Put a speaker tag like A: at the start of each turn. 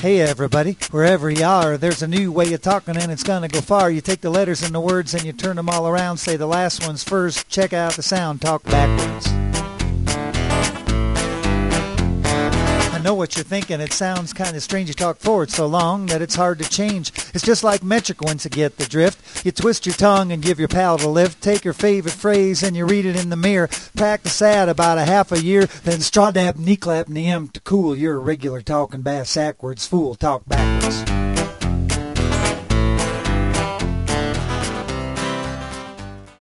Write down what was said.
A: Hey everybody, wherever you are, there's a new way of talking and it's gonna go far. You take the letters and the words and you turn them all around, say the last ones first, check out the sound, talk backwards. I know what you're thinking, it sounds kind of strange. You talk forward so long that it's hard to change. It's just like metric once you get the drift. You twist your tongue and give your palate a lift. Take your favorite phrase and you read it in the mirror. Practice that about a half a year. Then straw dab, knee clap, and the M to cool. You're a regular talking bass backwards fool. Talk backwards.